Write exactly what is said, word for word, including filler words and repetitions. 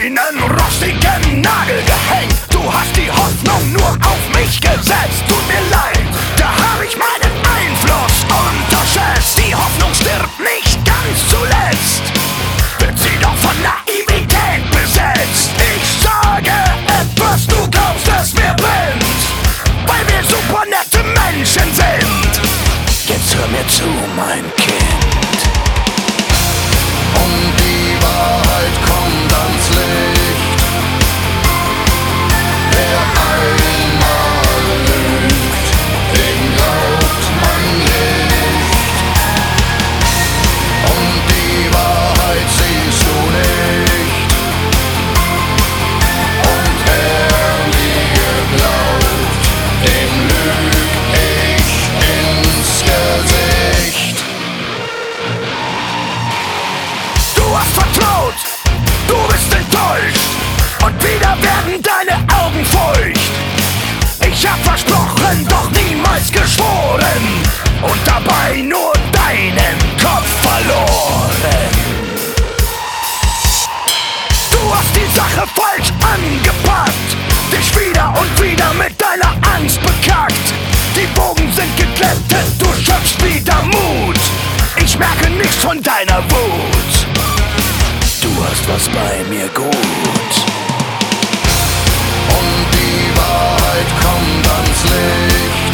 einen rostigen Nagel gehängt. Du hast die Hoffnung nur auf mich gesetzt. Tut mir leid, da hab ich meinen Einfluss unterschätzt. Die Hoffnung stirbt nicht ganz zuletzt, wird sie doch von Naivität besetzt. Ich sage etwas, du glaubst, es mir brennt, weil wir super nette Menschen sind. Jetzt hör mir zu, mein Kind. Und die Wahrheit kommt ans Licht. Wer einmal lügt, dem glaubt man nicht. Und die Wahrheit siehst du nicht. Und wer mir glaubt, dem lüg ich ins Gesicht. Du hast vertraut, du bist enttäuscht, und wieder werden deine Augen feucht. Ich hab versprochen, doch niemals geschworen, und dabei nur deinen Kopf verloren. Du hast die Sache falsch angepackt, dich wieder und wieder mit deiner Angst bekackt. Die Bogen sind geklettet, du schöpfst wieder Mut. Ich merke nichts von deiner Wut. Du hast was bei mir gut. Und die Wahrheit kommt ans Licht.